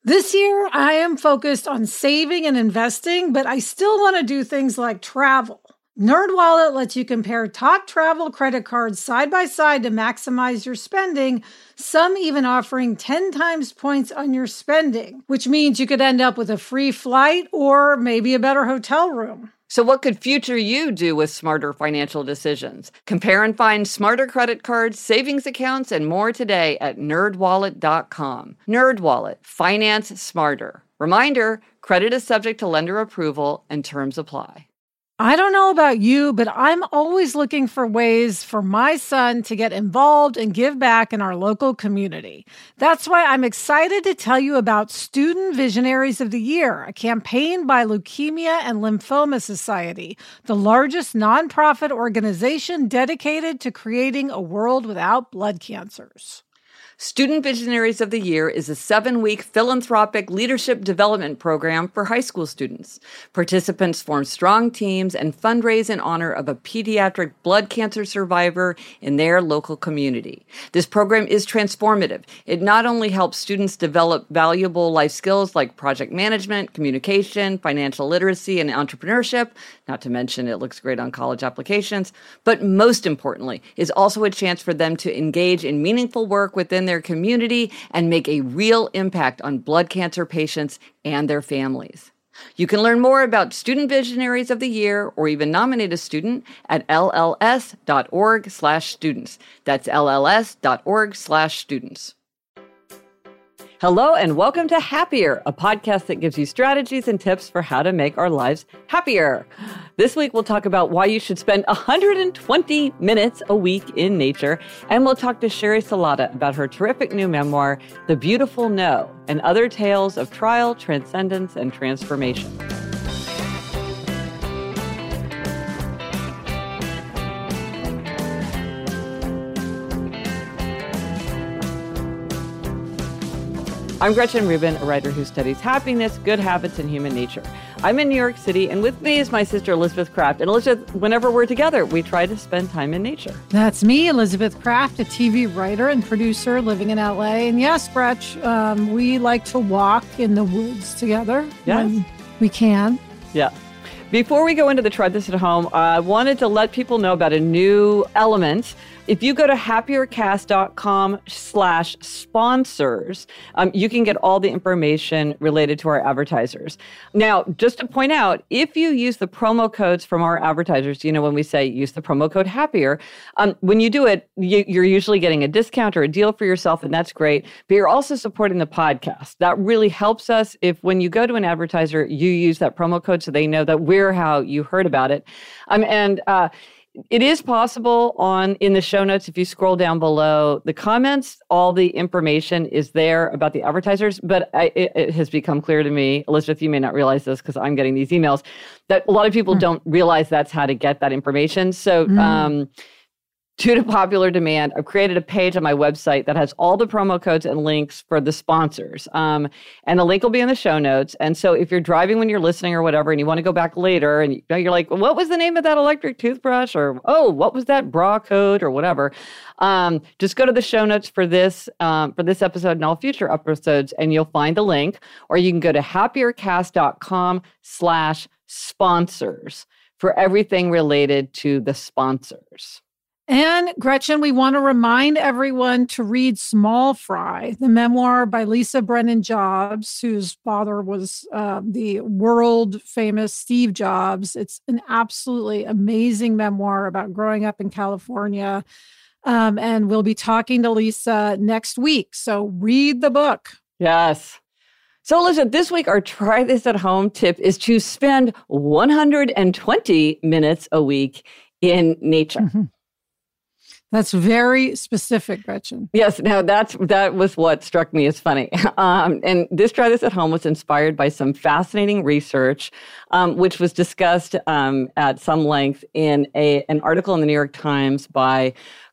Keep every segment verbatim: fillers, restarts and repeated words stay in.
This year, I am focused on saving and investing, but I still want to do things like travel. NerdWallet lets you compare top travel credit cards side by side to maximize your spending, some even offering ten times points on your spending, which means you could end up with a free flight or maybe a better hotel room. So what could future you do with smarter financial decisions? Compare and find smarter credit cards, savings accounts, and more today at nerd wallet dot com. NerdWallet. Finance smarter. Reminder, credit is subject to lender approval and terms apply. I don't know about you, but I'm always looking for ways for my son to get involved and give back in our local community. That's why I'm excited to tell you about Student Visionaries of the Year, a campaign by Leukemia and Lymphoma Society, the largest nonprofit organization dedicated to creating a world without blood cancers. Student Visionaries of the Year is a seven-week philanthropic leadership development program for high school students. Participants form strong teams and fundraise in honor of a pediatric blood cancer survivor in their local community. This program is transformative. It not only helps students develop valuable life skills like project management, communication, financial literacy, and entrepreneurship, not to mention it looks great on college applications, but most importantly, is also a chance for them to engage in meaningful work within their community and make a real impact on blood cancer patients and their families. You can learn more about Student Visionaries of the Year or even nominate a student at L L S dot org slash students. That's L L S dot org slash students. Hello and welcome to Happier, a podcast that gives you strategies and tips for how to make our lives happier. This week, we'll talk about why you should spend one hundred twenty minutes a week in nature, and we'll talk to Sherry Salata about her terrific new memoir, The Beautiful No, and other tales of trial, transcendence, and transformation. I'm Gretchen Rubin, a writer who studies happiness, good habits, and human nature. I'm in New York City, and with me is my sister, Elizabeth Craft. And Elizabeth, whenever we're together, we try to spend time in nature. That's me, Elizabeth Craft, a T V writer and producer living in L A. And yes, Gretch, um, we like to walk in the woods together yes. when we can. Yeah. Before we go into the Try This at Home, I wanted to let people know about a new element. If you go to happiercast.com slash sponsors, um, you can get all the information related to our advertisers. Now, just to point out, if you use the promo codes from our advertisers, you know, when we say use the promo code HAPPIER, um, when you do it, you, you're usually getting a discount or a deal for yourself, and that's great. But you're also supporting the podcast. That really helps us if when you go to an advertiser, you use that promo code so they know that we're how you heard about it. Um, and uh It is possible on in the show notes, if you scroll down below the comments, all the information is there about the advertisers. But I, it, it has become clear to me, Elizabeth, you may not realize this because I'm getting these emails, that a lot of people mm. don't realize that's how to get that information. So mm. um, due to popular demand, I've created a page on my website that has all the promo codes and links for the sponsors. Um, and the link will be in the show notes. And so if you're driving when you're listening or whatever, and you want to go back later and you're like, what was the name of that electric toothbrush? Or, oh, what was that bra code or whatever? Um, just go to the show notes for this, um, for this episode and all future episodes, and you'll find the link. Or you can go to happiercast.com slash sponsors for everything related to the sponsors. And Gretchen, we want to remind everyone to read Small Fry, the memoir by Lisa Brennan Jobs, whose father was uh, the world famous Steve Jobs. It's an absolutely amazing memoir about growing up in California. Um, and we'll be talking to Lisa next week. So read the book. Yes. So, Elizabeth, this week, our Try This at Home tip is to spend one hundred twenty minutes a week in nature. Mm-hmm. That's very specific, Gretchen. Yes, now that's that was what struck me as funny. Um, and this Try This at Home was inspired by some fascinating research, um, which was discussed um, at some length in a an article in the New York Times by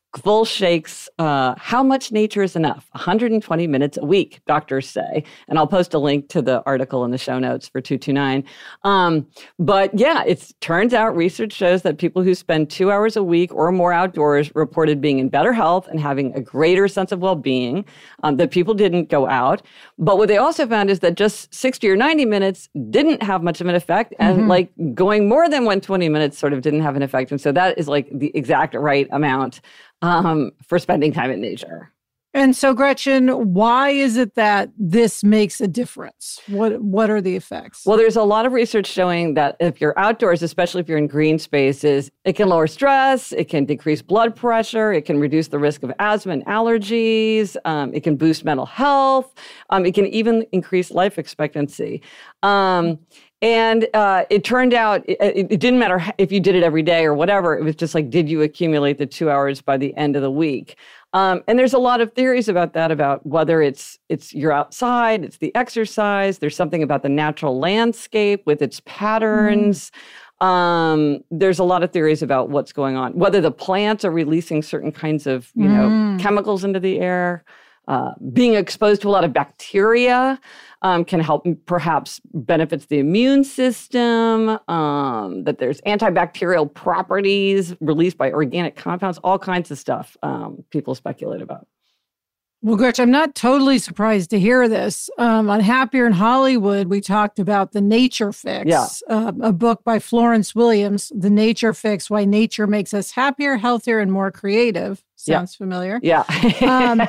full shakes. Uh, how much nature is enough? one hundred twenty minutes a week, doctors say. And I'll post a link to the article in the show notes for two two nine. Um, but yeah, it turns out research shows that people who spend two hours a week or more outdoors reported being in better health and having a greater sense of well-being, um, that people didn't go out. But what they also found is that just sixty or ninety minutes didn't have much of an effect. And mm-hmm. like going more than one hundred twenty minutes sort of didn't have an effect. And so that is like the exact right amount um, for spending time in nature. And so, Gretchen, why is it that this makes a difference? What what are the effects? Well, there's a lot of research showing that if you're outdoors, especially if you're in green spaces, it can lower stress, it can decrease blood pressure, it can reduce the risk of asthma and allergies, um, it can boost mental health, um, it can even increase life expectancy. Um, And uh, it turned out it, it didn't matter if you did it every day or whatever. It was just like, did you accumulate the two hours by the end of the week? Um, and there's a lot of theories about that, about whether it's it's you're outside, it's the exercise. There's something about the natural landscape with its patterns. Mm. Um, there's a lot of theories about what's going on, whether the plants are releasing certain kinds of you mm. know chemicals into the air. Uh, being exposed to a lot of bacteria um, can help, perhaps benefits the immune system, um, that there's antibacterial properties released by organic compounds, all kinds of stuff um, people speculate about. Well, Gretchen, I'm not totally surprised to hear this. Um, on Happier in Hollywood, we talked about The Nature Fix, yeah. uh, a book by Florence Williams, The Nature Fix, Why Nature Makes Us Happier, Healthier, and More Creative. Sounds yeah. familiar. Yeah. um,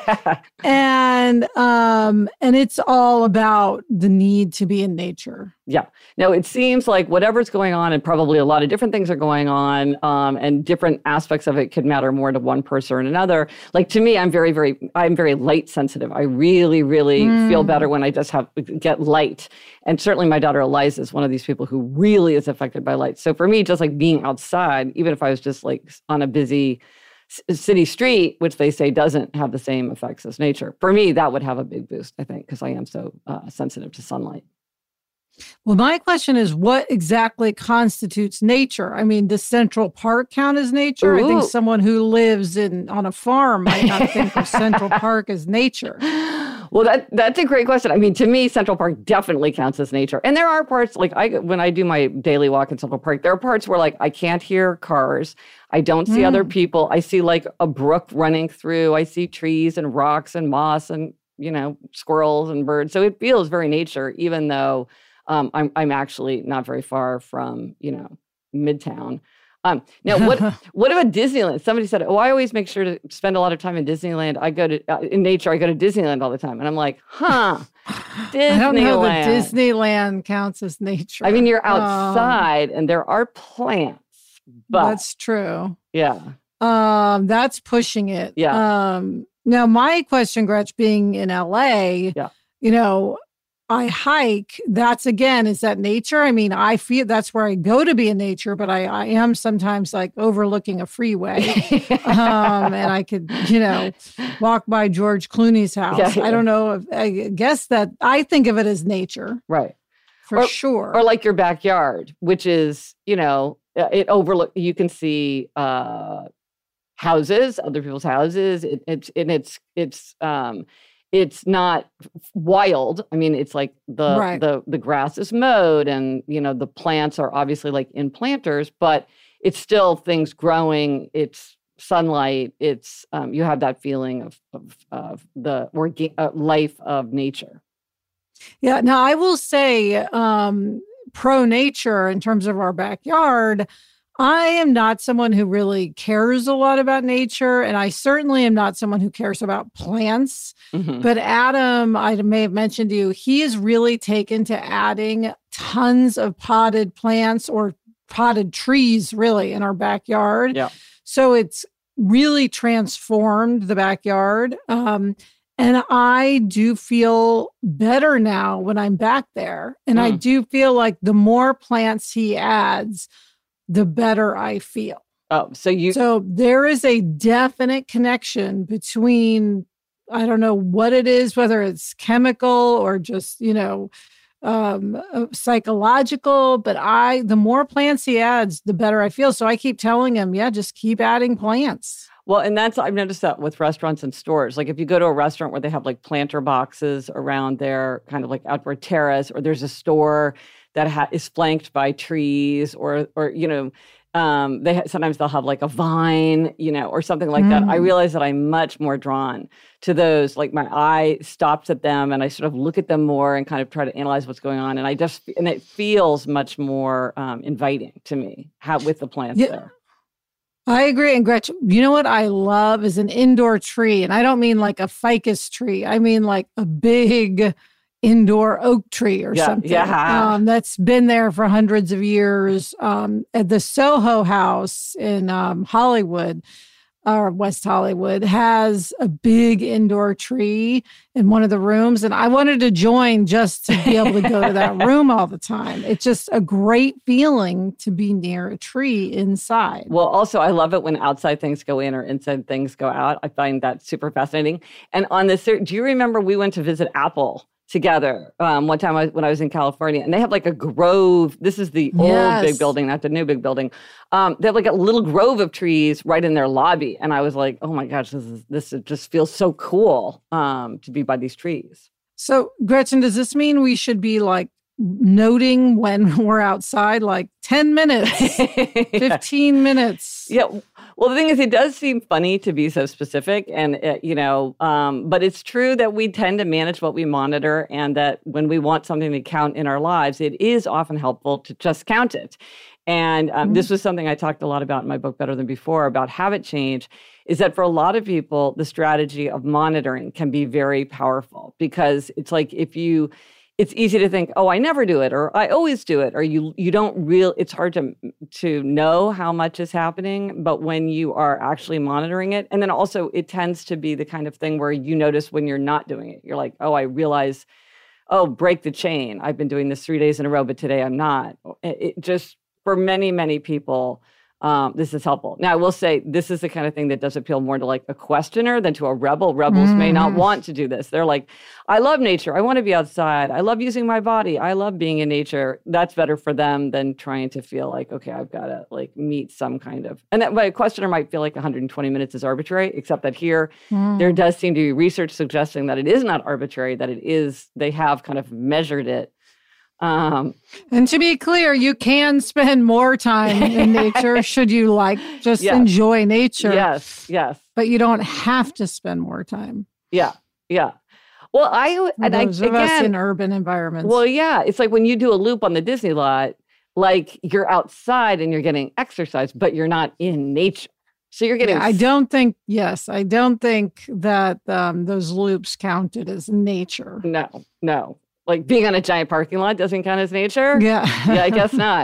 and um, and it's all about the need to be in nature. Yeah. No, it seems like whatever's going on, and probably a lot of different things are going on, um, and different aspects of it could matter more to one person or another. Like to me, I'm very, very, I'm very light sensitive. I really, really mm. feel better when I just have get light. And certainly my daughter Eliza is one of these people who really is affected by light. So for me, just like being outside, even if I was just like on a busy city street, which they say doesn't have the same effects as nature. For me, that would have a big boost, I think, because I am so uh, sensitive to sunlight. Well, my question is, what exactly constitutes nature? I mean, does Central Park count as nature? Ooh. I think someone who lives in on a farm might not think of Central Park as nature. Well, that that's a great question. I mean, to me, Central Park definitely counts as nature. And there are parts, like I when I do my daily walk in Central Park, there are parts where like I can't hear cars. I don't see mm. other people. I see like a brook running through. I see trees and rocks and moss and, you know, squirrels and birds. So it feels very nature, even though um, I'm I'm actually not very far from, you know, Midtown. Um, now, what what about Disneyland? Somebody said, oh, I always make sure to spend a lot of time in Disneyland. I go to, uh, in nature, I go to Disneyland all the time. And I'm like, huh, Disneyland. I don't know that Disneyland counts as nature. I mean, you're outside um, and there are plants. But, that's true. Yeah. Um, that's pushing it. Yeah. Um, now, my question, Gretch, being in L A, yeah. you know, I hike. That's again, is that nature? I mean, I feel that's where I go to be in nature, but I, I am sometimes like overlooking a freeway. um, and I could, you know, walk by George Clooney's house. Yeah, yeah. I don't know. If, I guess that I think of it as nature. Right. For or, sure. Or like your backyard, which is, you know, it overlook, you can see uh, houses, other people's houses. It, it's, and it's, it's, um, it's not wild. I mean, it's like the, right. the, the grass is mowed and, you know, the plants are obviously like in planters, but it's still things growing. It's sunlight. It's, um, you have that feeling of, of, of the orga- uh, life of nature. Yeah. Now I will say, um, pro nature in terms of our backyard, I am not someone who really cares a lot about nature, and I certainly am not someone who cares about plants. Mm-hmm. But Adam, I may have mentioned to you, he has really taken to adding tons of potted plants or potted trees, really, in our backyard. Yeah. So it's really transformed the backyard. Um, and I do feel better now when I'm back there. And mm. I do feel like the more plants he adds, the better I feel. Oh, so you... So there is a definite connection between, I don't know what it is, whether it's chemical or just, you know, um, psychological, but I, the more plants he adds, the better I feel. So I keep telling him, yeah, just keep adding plants. Well, and that's, I've noticed that with restaurants and stores. Like if you go to a restaurant where they have like planter boxes around their kind of like outdoor terrace, or there's a store that ha- is flanked by trees, or, or, you know, um, they ha- sometimes they'll have like a vine, you know, or something like mm. that. I realize that I'm much more drawn to those. Like my eye stops at them and I sort of look at them more and kind of try to analyze what's going on. And I just, and it feels much more um, inviting to me how, with the plants yeah. there. I agree. And Gretchen, you know what I love is an indoor tree. And I don't mean like a ficus tree. I mean like a big indoor oak tree or yeah, something yeah. Um, that's been there for hundreds of years. Um, at the Soho House in um, Hollywood, or West Hollywood, has a big indoor tree in one of the rooms. And I wanted to join just to be able to go to that room all the time. It's just a great feeling to be near a tree inside. Well, also, I love it when outside things go in or inside things go out. I find that super fascinating. And on this, do you remember we went to visit Apple together um, one time I, when I was in California, and they have like a grove. This is the old yes. big building, not the new big building. Um, they have like a little grove of trees right in their lobby. And I was like, oh my gosh, this is this is, just feels so cool um, to be by these trees. So Gretchen, does this mean we should be like noting when we're outside, like ten minutes, fifteen minutes? Yeah. Well, the thing is, it does seem funny to be so specific, and uh, you know, um, but it's true that we tend to manage what we monitor, and that when we want something to count in our lives, it is often helpful to just count it. And um, mm-hmm. this was something I talked a lot about in my book, Better Than Before, about habit change, is that for a lot of people, the strategy of monitoring can be very powerful, because it's like if you it's easy to think, oh, I never do it, or I always do it, or you you don't real. It's hard to to know how much is happening, but when you are actually monitoring it, and then also it tends to be the kind of thing where you notice when you're not doing it. You're like, oh, I realize, oh, break the chain. I've been doing this three days in a row, but today I'm not. It, it just for many many people. Um, this is helpful. Now, I will say this is the kind of thing that does appeal more to like a questioner than to a rebel. Rebels mm. may not want to do this. They're like, I love nature. I want to be outside. I love using my body. I love being in nature. That's better for them than trying to feel like, okay, I've got to like meet some kind of, and that a questioner might feel like one hundred twenty minutes is arbitrary, except that here mm. there does seem to be research suggesting that it is not arbitrary, that it is, they have kind of measured it. Um, and to be clear, you can spend more time in nature should you like just yes. enjoy nature. Yes, yes. But you don't have to spend more time. Yeah, yeah. Well, I and those I, of again, us in urban environments. Well, yeah, it's like when you do a loop on the Disney lot, like you're outside and you're getting exercise, but you're not in nature. So you're getting. Yeah, I don't think. Yes, I don't think that um, those loops counted as nature. No, no. Like being on a giant parking lot doesn't count as nature? Yeah. Yeah, I guess not.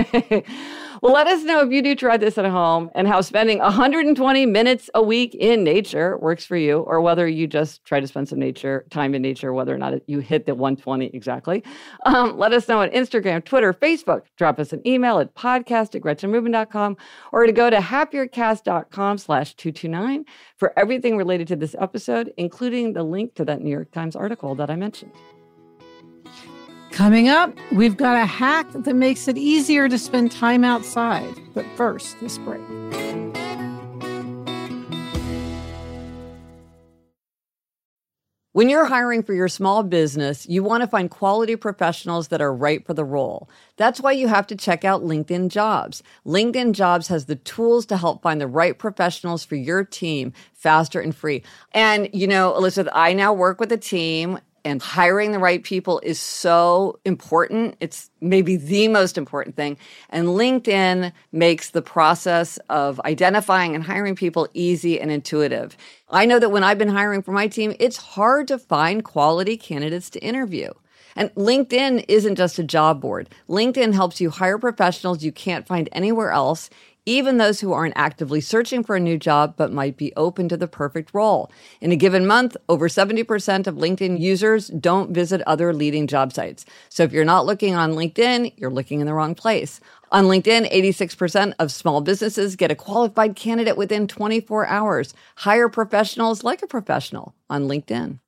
Well, let us know if you do try this at home and how spending one hundred twenty minutes a week in nature works for you, or whether you just try to spend some nature time in nature, whether or not you hit the one hundred twenty exactly. Um, let us know on Instagram, Twitter, Facebook. Drop us an email at podcast at gretchen rubin dot com, or to go to happiercast.com slash 229 for everything related to this episode, including the link to that New York Times article that I mentioned. Coming up, we've got a hack that makes it easier to spend time outside. But first, this break. When you're hiring for your small business, you want to find quality professionals that are right for the role. That's why you have to check out LinkedIn Jobs. LinkedIn Jobs has the tools to help find the right professionals for your team faster and free. And, you know, Elizabeth, I now work with a team, and hiring the right people is so important. It's maybe the most important thing. And LinkedIn makes the process of identifying and hiring people easy and intuitive. I know that when I've been hiring for my team, it's hard to find quality candidates to interview. And LinkedIn isn't just a job board. LinkedIn helps you hire professionals you can't find anywhere else, even those who aren't actively searching for a new job but might be open to the perfect role. In a given month, over seventy percent of LinkedIn users don't visit other leading job sites. So if you're not looking on LinkedIn, you're looking in the wrong place. On LinkedIn, eighty-six percent of small businesses get a qualified candidate within twenty-four hours. Hire professionals like a professional on LinkedIn.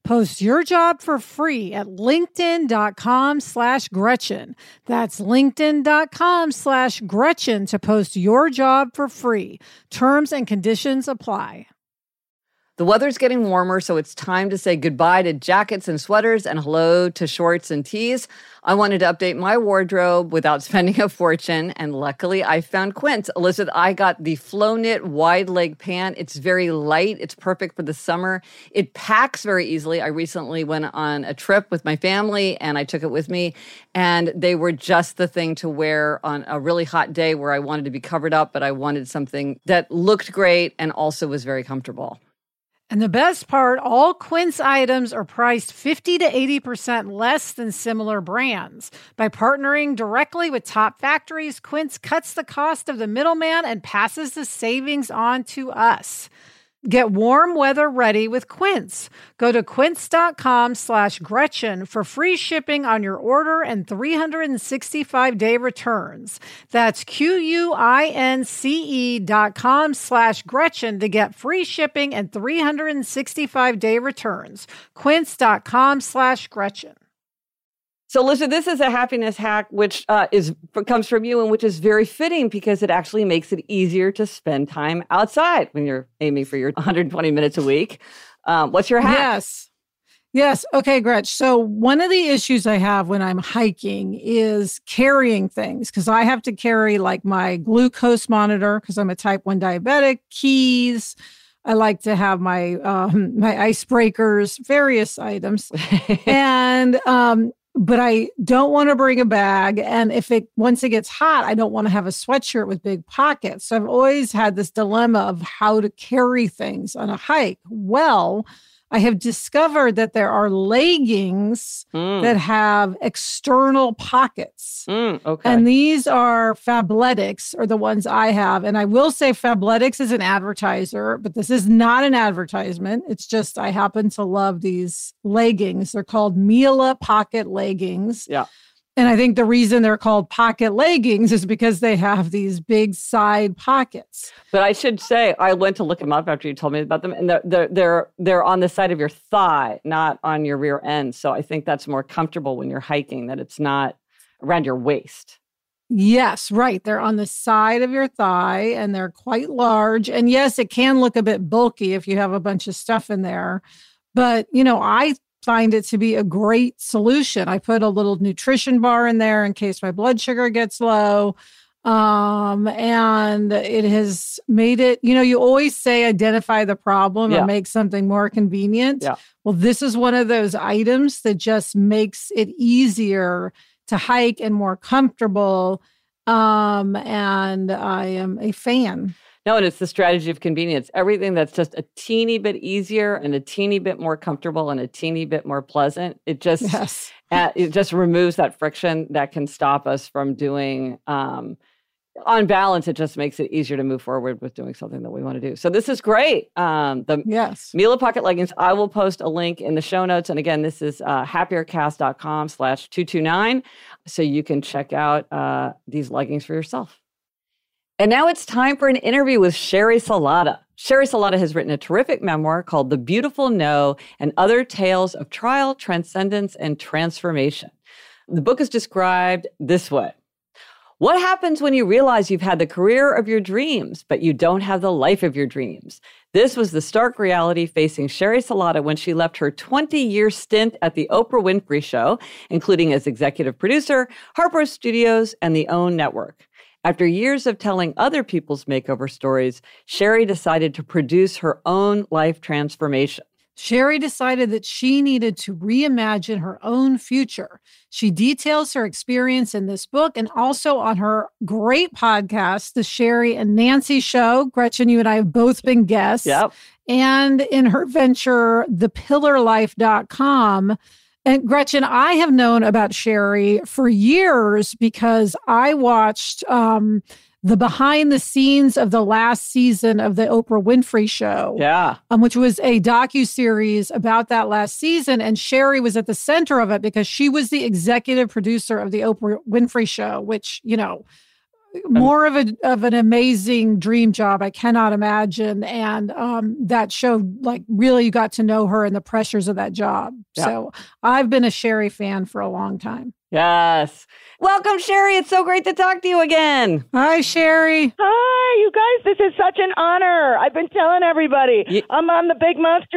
Post your job for free at linkedin.com slash Gretchen. That's linkedin.com slash Gretchen to post your job for free. Terms and conditions apply. The weather's getting warmer, so it's time to say goodbye to jackets and sweaters and hello to shorts and tees. I wanted to update my wardrobe without spending a fortune, and luckily I found Quince. Elizabeth, I got the Flow Knit wide leg pant. It's very light. It's perfect for the summer. It packs very easily. I recently went on a trip with my family, and I took it with me, and they were just the thing to wear on a really hot day where I wanted to be covered up, but I wanted something that looked great and also was very comfortable. And the best part, all Quince items are priced fifty to eighty percent less than similar brands. By partnering directly with top factories, Quince cuts the cost of the middleman and passes the savings on to us. Get warm weather ready with Quince. Go to quince.com slash Gretchen for free shipping on your order and three sixty-five day returns. That's Q-U-I-N-C-E dot com slash Gretchen to get free shipping and three sixty-five day returns. Quince.com slash Gretchen. So, Lisa, this is a happiness hack which uh, is comes from you and which is very fitting because it actually makes it easier to spend time outside when you're aiming for your one hundred twenty minutes a week. Um, what's your hack? Yes. Yes. Okay, Gretch. So one of the issues I have when I'm hiking is carrying things because I have to carry like my glucose monitor because I'm a type one diabetic, keys. I like to have my um, my icebreakers, various items. and um But I don't want to bring a bag. And if it, once it gets hot, I don't want to have a sweatshirt with big pockets. So I've always had this dilemma of how to carry things on a hike. Well, I have discovered that there are leggings mm. that have external pockets. Mm, okay. And these are Fabletics, are the ones I have. And I will say Fabletics is an advertiser, but this is not an advertisement. It's just I happen to love these leggings. They're called Mila Pocket Leggings. Yeah. And I think the reason they're called pocket leggings is because they have these big side pockets. But I should say, I went to look them up after you told me about them, and they're they're they're, they're on the side of your thigh, not on your rear end. So I think that's more comfortable when you're hiking, that it's not around your waist. Yes, right. They're on the side of your thigh, and they're quite large. And yes, it can look a bit bulky if you have a bunch of stuff in there. But, you know, I find it to be a great solution. I put a little nutrition bar in there in case my blood sugar gets low. Um, and it has made it, you know, you always say identify the problem yeah. and make something more convenient. Yeah. Well, this is one of those items that just makes it easier to hike and more comfortable. Um, and I am a fan. No, and it's the strategy of convenience. Everything that's just a teeny bit easier and a teeny bit more comfortable and a teeny bit more pleasant, it just yes. uh, it just removes that friction that can stop us from doing. Um, on balance, it just makes it easier to move forward with doing something that we want to do. So this is great. Um, the yes. Mila Pocket Leggings. I will post a link in the show notes. And again, this is uh, happiercast.com slash 229. So you can check out uh, these leggings for yourself. And now it's time for an interview with Sherry Salata. Sherry Salata has written a terrific memoir called The Beautiful No and Other Tales of Trial, Transcendence, and Transformation. The book is described this way. What happens when you realize you've had the career of your dreams, but you don't have the life of your dreams? This was the stark reality facing Sherry Salata when she left her twenty-year stint at the Oprah Winfrey Show, including as executive producer, Harpo Studios, and the OWN Network. After years of telling other people's makeover stories, Sherry decided to produce her own life transformation. Sherry decided that she needed to reimagine her own future. She details her experience in this book and also on her great podcast, The Sherry and Nancy Show. Gretchen, you and I have both been guests. Yep. And in her venture, the pillar life dot com. And Gretchen, I have known about Sherry for years because I watched um, the behind the scenes of the last season of the Oprah Winfrey Show. Yeah. Um, which was a docuseries about that last season. And Sherry was at the center of it because she was the executive producer of the Oprah Winfrey Show, which, you know, more of a of an amazing dream job. I cannot imagine. And um, that showed like really you got to know her and the pressures of that job. Yeah. So I've been a Sherry fan for a long time. Yes. Welcome, Sherry. It's so great to talk to you again. Hi, Sherry. Hi, you guys. This is such an honor. I've been telling everybody you- I'm on the Big Monster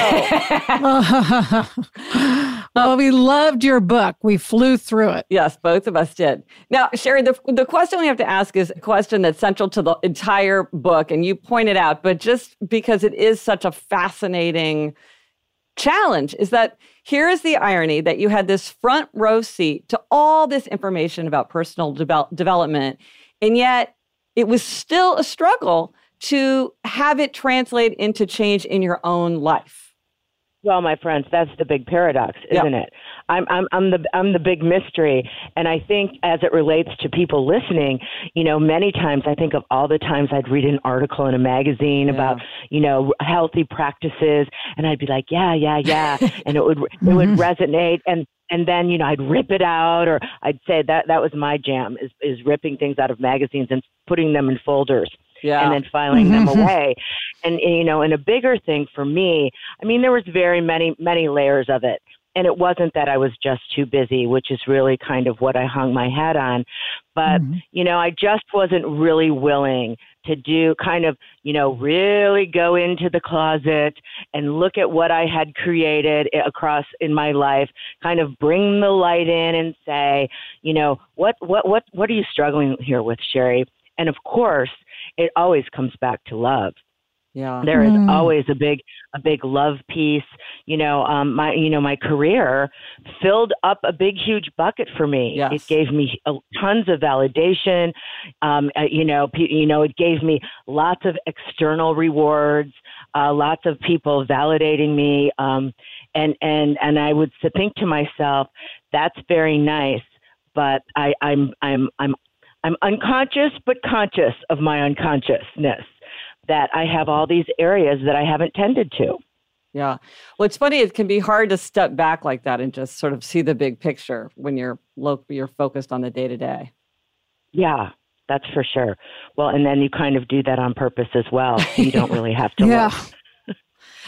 Show. Well, we loved your book. We flew through it. Yes, both of us did. Now, Sherry, the, the question we have to ask is a question that's central to the entire book, and you pointed out, but just because it is such a fascinating challenge, is that here is the irony that you had this front row seat to all this information about personal de- development, and yet it was still a struggle to have it translate into change in your own life. Well, my friends, that's the big paradox, isn't yep. it? I'm, I'm, I'm the, I'm the big mystery. And I think as it relates to people listening, you know, many times I think of all the times I'd read an article in a magazine yeah. about, you know, healthy practices. And I'd be like, yeah, yeah, yeah. And it would, it would resonate. And, and then, you know, I'd rip it out, or I'd say that that was my jam is, is ripping things out of magazines and putting them in folders. Yeah. And then filing them away. And, you know, and a bigger thing for me, I mean, there was very many, many layers of it. And it wasn't that I was just too busy, which is really kind of what I hung my hat on. But, mm-hmm. you know, I just wasn't really willing to do kind of, you know, really go into the closet and look at what I had created across in my life, kind of bring the light in and say, you know, what, what, what, what are you struggling here with, Sherry? And of course, it always comes back to love. Yeah, there is mm. always a big, a big love piece. You know, um, my, you know, my career filled up a big, huge bucket for me. Yes. It gave me uh, tons of validation. Um, uh, you know, p- you know, it gave me lots of external rewards, uh, lots of people validating me. Um, and and and I would think to myself, that's very nice, but I, I'm, I'm, I'm. I'm unconscious, but conscious of my unconsciousness, that I have all these areas that I haven't tended to. Yeah. Well, it's funny. It can be hard to step back like that and just sort of see the big picture when you're lo- you're focused on the day to day. Yeah, that's for sure. Well, and then you kind of do that on purpose as well. So you don't really have to yeah. look.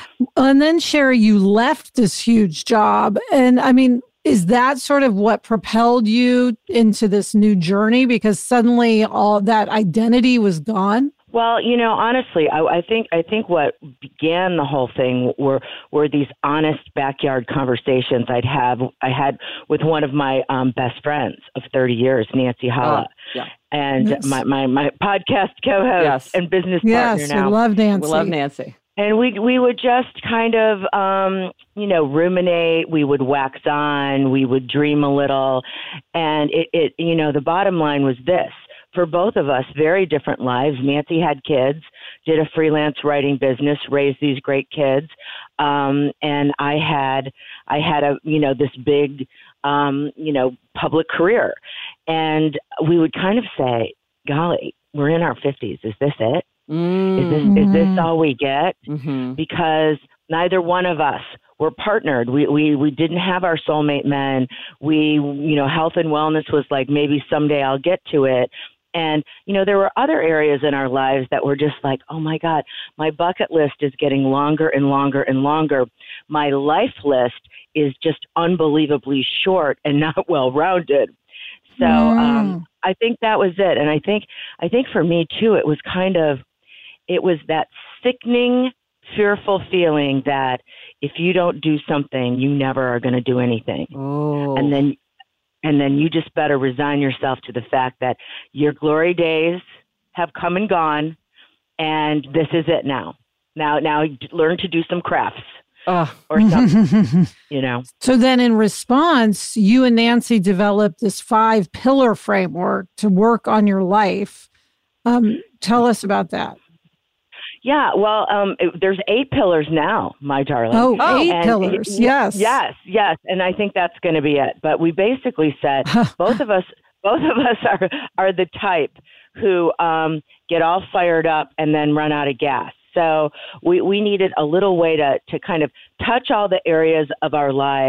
And then, Sherry, you left this huge job. And I mean, is that sort of what propelled you into this new journey? Because suddenly all that identity was gone? Well, you know, honestly, I, I think I think what began the whole thing were were these honest backyard conversations I'd have I had with one of my um, best friends of thirty years, Nancy Holla, oh, yeah. and yes. my, my my podcast co-host yes. and business yes, partner now. Yes, we love Nancy. We love Nancy. And we we would just kind of, um, you know, ruminate. We would wax on. We would dream a little. And it, it, you know, the bottom line was this. For both of us, very different lives. Nancy had kids, did a freelance writing business, raised these great kids. Um, and I had, I had a, you know, this big, um, you know, public career. And we would kind of say, golly, we're in our fifties. Is this it? Mm. Is this is this all we get? Mm-hmm. Because neither one of us were partnered. We, we we didn't have our soulmate men. We, you know, health and wellness was like, maybe someday I'll get to it. And, you know, there were other areas in our lives that were just like, oh, my God, my bucket list is getting longer and longer and longer. My life list is just unbelievably short and not well-rounded. So mm. um, I think that was it. And I think I think for me, too, it was kind of it was that sickening, fearful feeling that if you don't do something, you never are going to do anything. Oh. And then and then you just better resign yourself to the fact that your glory days have come and gone, and this is it now. Now, now learn to do some crafts. Oh. Or something, you know. So then in response, you and Nancy developed this five pillar framework to work on your life. Um, tell us about that. Yeah, well, um, it, there's eight pillars now, my darling. Oh, oh eight and pillars, it, yes. Yes, yes, and I think that's going to be it. But we basically said both of us both of us are, are the type who um, get all fired up and then run out of gas. So we, we needed a little way to, to kind of touch all the areas of our lives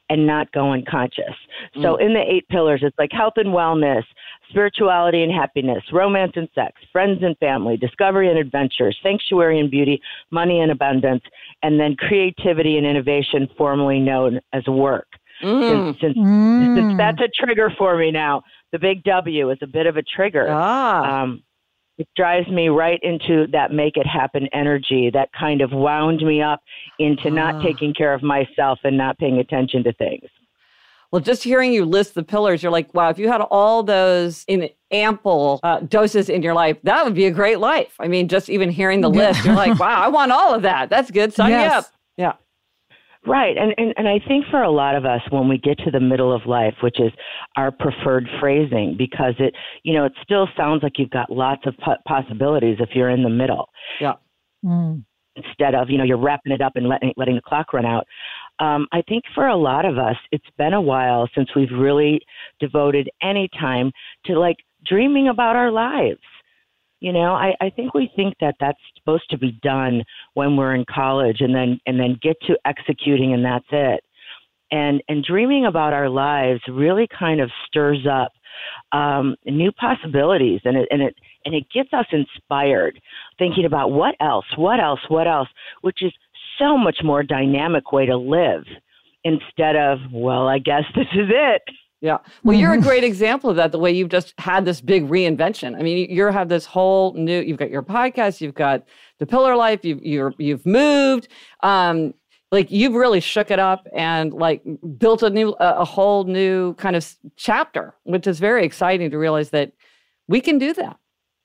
and not go unconscious. So in the eight pillars, it's like health and wellness, spirituality and happiness, romance and sex, friends and family, discovery and adventure, sanctuary and beauty, money and abundance, and then creativity and innovation, formerly known as work. Mm. Since, since, mm. since that's a trigger for me now, the big W is a bit of a trigger. Ah. Um, it drives me right into that make it happen energy that kind of wound me up into ah. not taking care of myself and not paying attention to things. Well, just hearing you list the pillars, you're like, wow, if you had all those in ample uh, doses in your life, that would be a great life. I mean, just even hearing the list, you're like, wow, I want all of that. That's good. Sign yes. me up. Yeah. Right. And, and and I think for a lot of us, when we get to the middle of life, which is our preferred phrasing, because it, you know, it still sounds like you've got lots of po- possibilities if you're in the middle. Yeah. Mm. Instead of, you know, you're wrapping it up and letting, letting the clock run out. Um, I think for a lot of us, it's been a while since we've really devoted any time to like dreaming about our lives. You know, I, I think we think that that's supposed to be done when we're in college and then and then get to executing and that's it. And and dreaming about our lives really kind of stirs up um, new possibilities and it and it and it gets us inspired, thinking about what else, what else, what else, which is so much more dynamic way to live instead of, well, I guess this is it. Yeah. Well, you're a great example of that, the way you've just had this big reinvention. I mean, you have this whole new, you've got your podcast, you've got the Pillar Life, you've, you're, you've moved, um, like you've really shook it up and like built a new, a, a whole new kind of chapter, which is very exciting to realize that we can do that.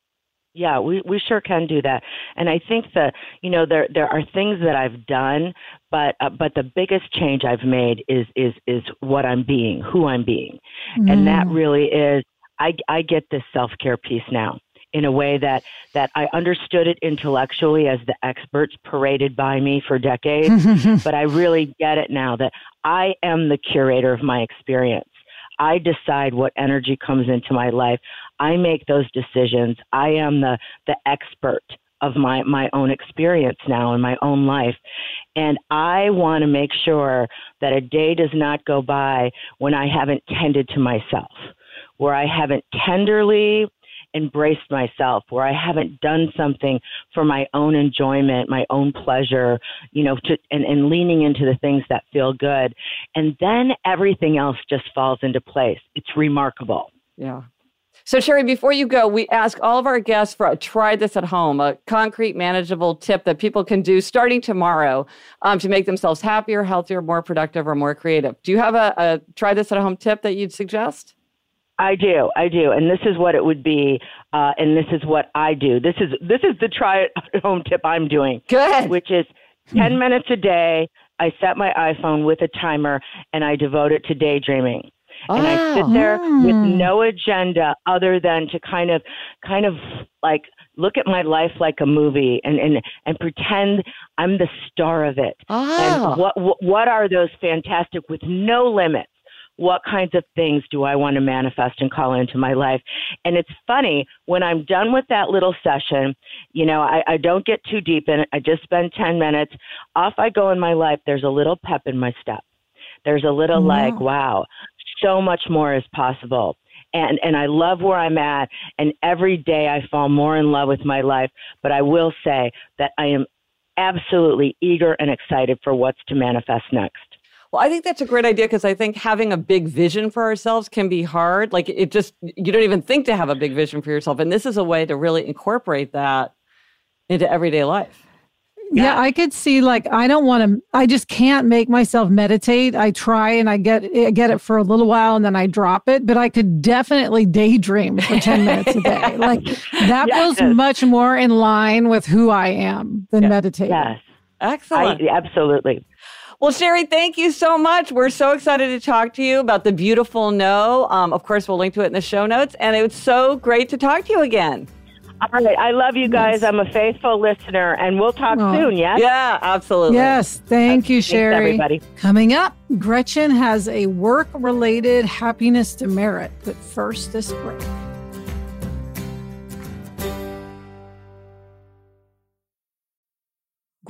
Yeah, we, we sure can do that. And I think that, you know, there there are things that I've done, but uh, but the biggest change I've made is is is what I'm being, who I'm being. Mm. And that really is, I, I get this self-care piece now in a way that, that I understood it intellectually as the experts paraded by me for decades, but I really get it now that I am the curator of my experience. I decide what energy comes into my life. I make those decisions. I am the, the expert of my, my own experience now in my own life. And I want to make sure that a day does not go by when I haven't tended to myself, where I haven't tenderly embraced myself, where I haven't done something for my own enjoyment, my own pleasure, you know, to, and, and leaning into the things that feel good. And then everything else just falls into place. It's remarkable. Yeah. So Sherry, before you go, we ask all of our guests for a try this at home, a concrete, manageable tip that people can do starting tomorrow um, to make themselves happier, healthier, more productive, or more creative. Do you have a, a try this at home tip that you'd suggest? I do, I do, and this is what it would be, uh, and this is what I do. This is this is the try at home tip I'm doing. Good. Which is ten minutes a day. I set my iPhone with a timer, and I devote it to daydreaming. Oh. And I sit there Mm. with no agenda other than to kind of, kind of like look at my life like a movie and and, and pretend I'm the star of it. Oh. And what what are those fantastic with no limits? What kinds of things do I want to manifest and call into my life? And it's funny, when I'm done with that little session, you know, I, I don't get too deep in it. I just spend ten minutes. Off I go in my life. There's a little pep in my step. There's a little Yeah. like, wow, so much more is possible. And and I love where I'm at. And every day I fall more in love with my life. But I will say that I am absolutely eager and excited for what's to manifest next. Well, I think that's a great idea because I think having a big vision for ourselves can be hard. Like it just, you don't even think to have a big vision for yourself. And this is a way to really incorporate that into everyday life. Yeah, I could see like, I don't want to, I just can't make myself meditate. I try and I get, I get it for a little while and then I drop it, but I could definitely daydream for ten minutes a day. Like that Yes. feels much more in line with who I am than Yeah. meditating. Yes, Excellent. I, absolutely. Well, Sherry, thank you so much. We're so excited to talk to you about the beautiful no. Um, of course, we'll link to it in the show notes. And it was so great to talk to you again. All right. I love you guys. I'm a faithful listener, and we'll talk Oh. soon, yes? Yeah, absolutely. Yes, thank you, Thanks, Sherry. everybody. Coming up, Gretchen has a work-related happiness demerit. But first, this break.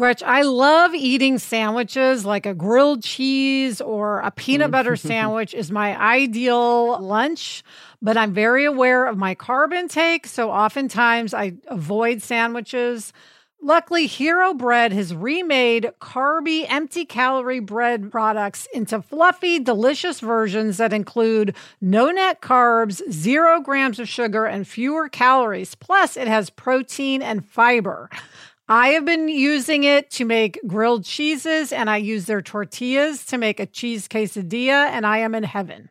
Gretch, I love eating sandwiches, like a grilled cheese or a peanut butter sandwich is my ideal lunch, but I'm very aware of my carb intake, so oftentimes I avoid sandwiches. Luckily, Hero Bread has remade carby, empty-calorie bread products into fluffy, delicious versions that include no net carbs, zero grams of sugar, and fewer calories. Plus, it has protein and fiber. I have been using it to make grilled cheeses, and I use their tortillas to make a cheese quesadilla, and I am in heaven.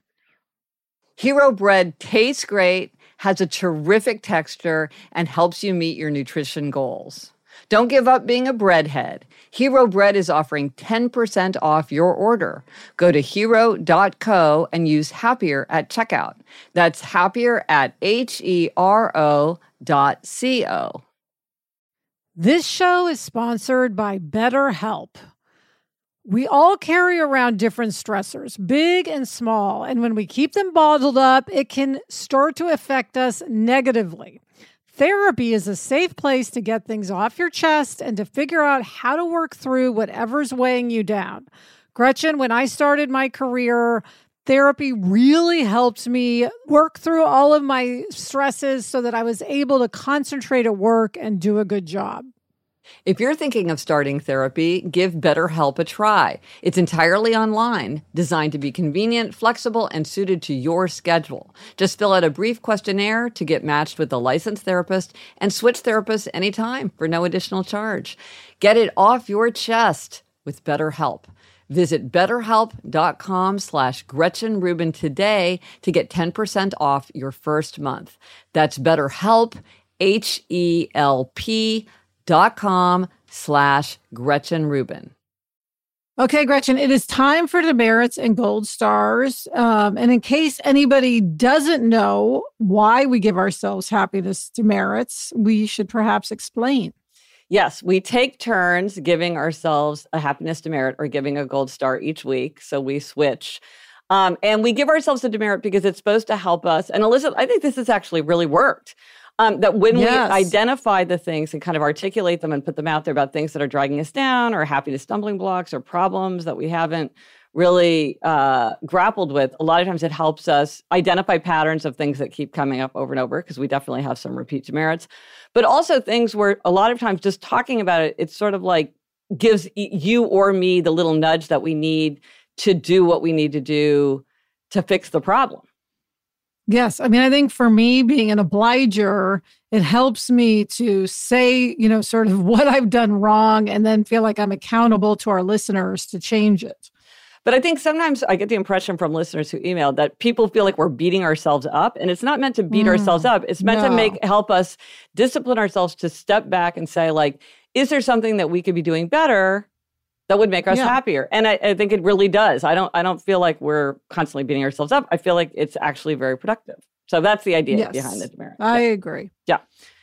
Hero Bread tastes great, has a terrific texture, and helps you meet your nutrition goals. Don't give up being a breadhead. Hero Bread is offering ten percent off your order. Go to hero dot co and use Happier at checkout. That's Happier at H E R O dot C O. This show is sponsored by BetterHelp. We all carry around different stressors, big and small, and when we keep them bottled up, it can start to affect us negatively. Therapy is a safe place to get things off your chest and to figure out how to work through whatever's weighing you down. Gretchen, when I started my career, therapy really helped me work through all of my stresses so that I was able to concentrate at work and do a good job. If you're thinking of starting therapy, give BetterHelp a try. It's entirely online, designed to be convenient, flexible, and suited to your schedule. Just fill out a brief questionnaire to get matched with a licensed therapist and switch therapists anytime for no additional charge. Get it off your chest with BetterHelp. Visit betterhelp.com slash Gretchen Rubin today to get ten percent off your first month. That's BetterHelp, H E L P dot com slash Gretchen Rubin. Okay, Gretchen, it is time for demerits and gold stars. Um, and in case anybody doesn't know why we give ourselves happiness demerits, we should perhaps explain. Yes, we take turns giving ourselves a happiness demerit or giving a gold star each week. So we switch. Um, and we give ourselves a demerit because it's supposed to help us. And Elizabeth, I think this has actually really worked. Um, that when yes. we identify the things and kind of articulate them and put them out there about things that are dragging us down or happiness stumbling blocks or problems that we haven't really uh, grappled with, a lot of times it helps us identify patterns of things that keep coming up over and over, because we definitely have some repeat demerits, but also things where a lot of times just talking about it, it's sort of like gives you or me the little nudge that we need to do what we need to do to fix the problem. Yes. I mean, I think for me, being an obliger, it helps me to say, you know, sort of what I've done wrong and then feel like I'm accountable to our listeners to change it. But I think sometimes I get the impression from listeners who emailed that people feel like we're beating ourselves up, and it's not meant to beat mm, ourselves up. It's meant no. to make help us discipline ourselves to step back and say, like, is there something that we could be doing better that would make us yeah. happier? And I, I think it really does. I don't I don't feel like we're constantly beating ourselves up. I feel like it's actually very productive. So that's the idea yes, behind the demerit. I yeah. agree. Yeah.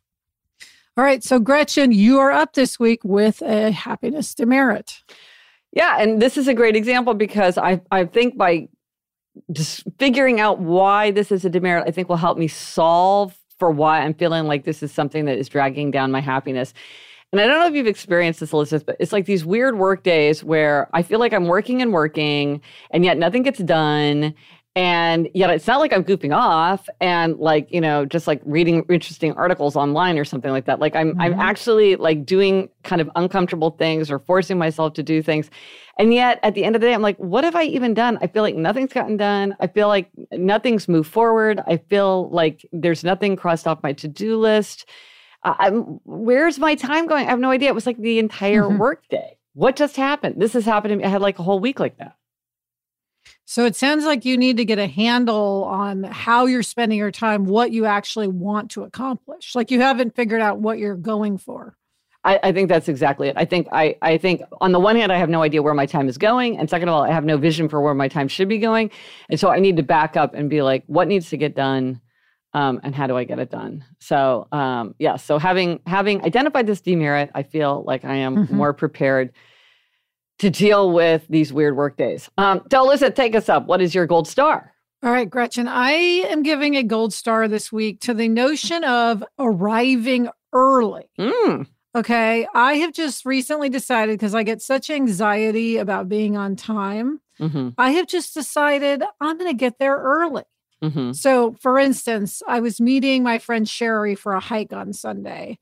All right. So Gretchen, you are up this week with a happiness demerit. Yeah. And this is a great example because I, I think by just figuring out why this is a demerit, I think will help me solve for why I'm feeling like this is something that is dragging down my happiness. And I don't know if you've experienced this, Elizabeth, but it's like these weird work days where I feel like I'm working and working, and yet nothing gets done. And yet it's not like I'm goofing off and like, you know, just like reading interesting articles online or something like that. Like I'm mm-hmm. I'm actually like doing kind of uncomfortable things or forcing myself to do things. And yet at the end of the day, I'm like, what have I even done? I feel like nothing's gotten done. I feel like nothing's moved forward. I feel like there's nothing crossed off my to-do list. I'm, where's my time going? I have no idea. It was like the entire mm-hmm. work day. What just happened? This has happened to me. I had like a whole week like that. So it sounds like you need to get a handle on how you're spending your time, what you actually want to accomplish. Like you haven't figured out what you're going for. I, I think that's exactly it. I think I, I think on the one hand, I have no idea where my time is going. And second of all, I have no vision for where my time should be going. And so I need to back up and be like, what needs to get done? Um, and how do I get it done? So um, yeah, so having having identified this demerit, I feel like I am mm-hmm. more prepared to deal with these weird work days. Um, so Alyssa, take us up. What is your gold star? All right, Gretchen, I am giving a gold star this week to the notion of arriving early. Mm. Okay. I have just recently decided, because I get such anxiety about being on time, mm-hmm. I have just decided I'm going to get there early. Mm-hmm. So, for instance, I was meeting my friend Sherry for a hike on Sunday,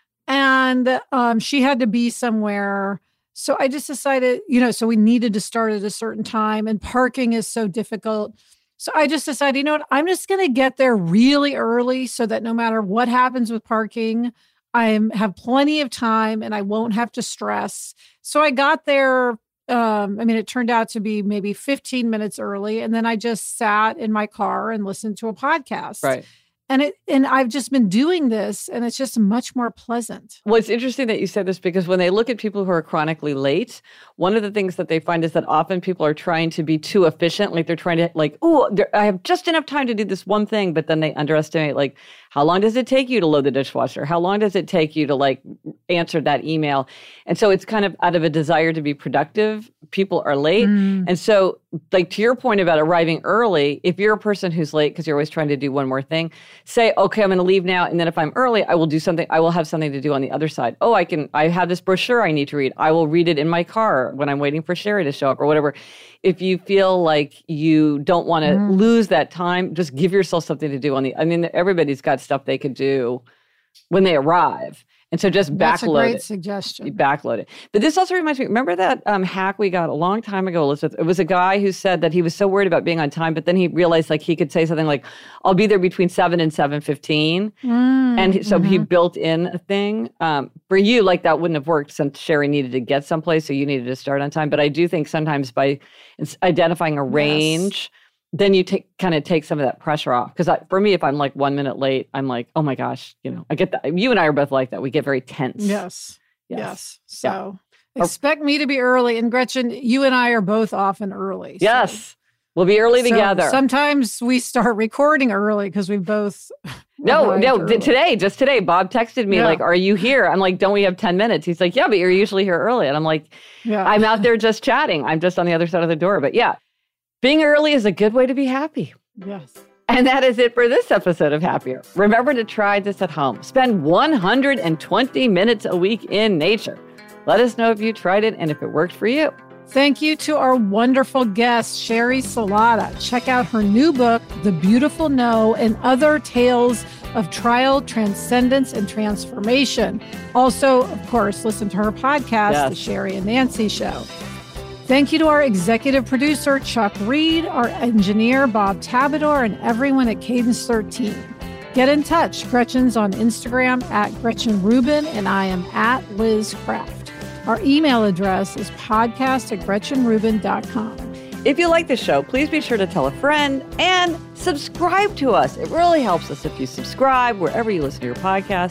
and um, she had to be somewhere. So I just decided, you know, so we needed to start at a certain time, and parking is so difficult. So I just decided, you know what, I'm just going to get there really early so that no matter what happens with parking, I have plenty of time and I won't have to stress. So I got there. Um, I mean, it turned out to be maybe fifteen minutes early. And then I just sat in my car and listened to a podcast. Right. And it, and I've just been doing this, and it's just much more pleasant. Well, it's interesting that you said this, because when they look at people who are chronically late, one of the things that they find is that often people are trying to be too efficient. Like they're trying to like, oh, I have just enough time to do this one thing. But then they underestimate, like, how long does it take you to load the dishwasher? How long does it take you to like answer that email? And so it's kind of out of a desire to be productive, people are late. Mm. And so like to your point about arriving early, if you're a person who's late because you're always trying to do one more thing, say, okay, I'm going to leave now. And then if I'm early, I will do something. I will have something to do on the other side. Oh, I can, I have this brochure I need to read. I will read it in my car when I'm waiting for Sherry to show up or whatever. If you feel like you don't want to mm. lose that time, just give yourself something to do on the, I mean, everybody's got stuff they could do when they arrive. And so just backload it. That's a great it. suggestion. You backload it. But this also reminds me, remember that um, hack we got a long time ago, Elizabeth? It was a guy who said that he was so worried about being on time, but then he realized like he could say something like, I'll be there between seven and seven fifteen. Mm, and so mm-hmm. he built in a thing. Um, for you, like that wouldn't have worked since Sherry needed to get someplace, so you needed to start on time. But I do think sometimes by identifying a range, yes. then you take kind of take some of that pressure off. Because for me, if I'm like one minute late, I'm like, oh my gosh, you know, I get that. You and I are both like that. We get very tense. Yes. Yes. yes. So yeah. expect me to be early. And Gretchen, you and I are both often early. So. Yes. We'll be early so together. Sometimes we start recording early because we both. No, no. Early. Today, just today, Bob texted me yeah. like, are you here? I'm like, don't we have ten minutes? He's like, yeah, but you're usually here early. And I'm like, yeah. I'm out there just chatting. I'm just on the other side of the door. But yeah. Being early is a good way to be happy. Yes. And that is it for this episode of Happier. Remember to try this at home. Spend one hundred twenty minutes a week in nature. Let us know if you tried it and if it worked for you. Thank you to our wonderful guest, Sherry Salata. Check out her new book, The Beautiful No, and Other Tales of Trial, Transcendence, and Transformation. Also, of course, listen to her podcast, yes. The Sherry and Nancy Show. Thank you to our executive producer, Chuck Reed, our engineer, Bob Tabador, and everyone at Cadence thirteen. Get in touch. Gretchen's on Instagram at Gretchen Rubin, and I am at Liz Craft. Our email address is podcast at gretchen rubin dot com. If you like the show, please be sure to tell a friend and subscribe to us. It really helps us if you subscribe wherever you listen to your podcast.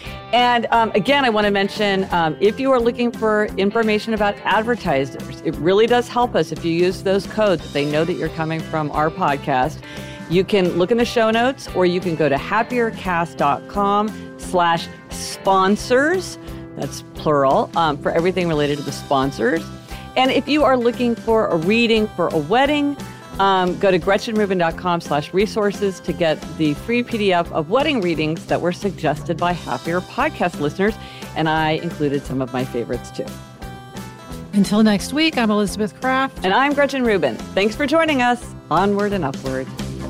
And um, again, I want to mention, um, if you are looking for information about advertisers, it really does help us if you use those codes. They know that you're coming from our podcast. You can look in the show notes, or you can go to happiercast.com slash sponsors. That's plural, um, for everything related to the sponsors. And if you are looking for a reading for a wedding, Um, go to gretchenrubin.com slash resources to get the free P D F of wedding readings that were suggested by Happier podcast listeners. And I included some of my favorites too. Until next week, I'm Elizabeth Craft. And I'm Gretchen Rubin. Thanks for joining us. Onward and upward.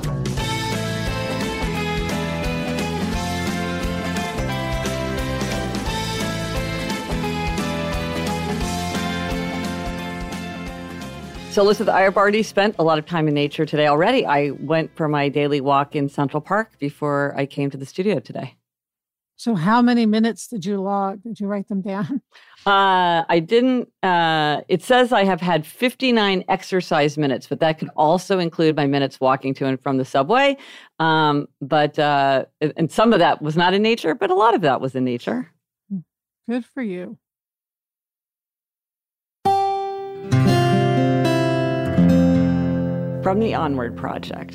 So, Elizabeth, I have already spent a lot of time in nature today already. I went for my daily walk in Central Park before I came to the studio today. So how many minutes did you log? Did you write them down? Uh, I didn't. Uh, it says I have had fifty-nine exercise minutes, but that could also include my minutes walking to and from the subway. Um, but uh, and some of that was not in nature, but a lot of that was in nature. Good for you. From the Onward Project.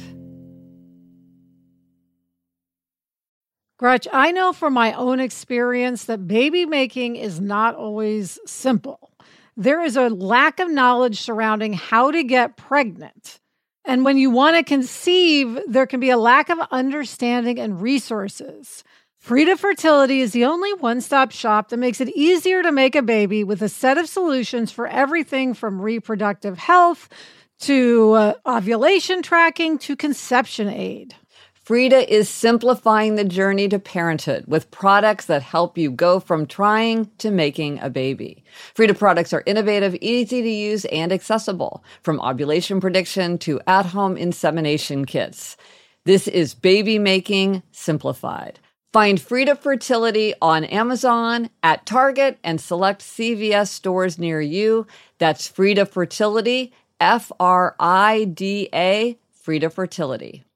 Gretch, I know from my own experience that baby making is not always simple. There is a lack of knowledge surrounding how to get pregnant. And when you want to conceive, there can be a lack of understanding and resources. Frida Fertility is the only one-stop shop that makes it easier to make a baby with a set of solutions for everything from reproductive health to uh, ovulation tracking to conception aid. Frida is simplifying the journey to parenthood with products that help you go from trying to making a baby. Frida products are innovative, easy to use, and accessible, from ovulation prediction to at-home insemination kits. This is baby making simplified. Find Frida Fertility on Amazon, at Target, and select C V S stores near you. That's Frida Fertility, F R I D A, Frida Fertility.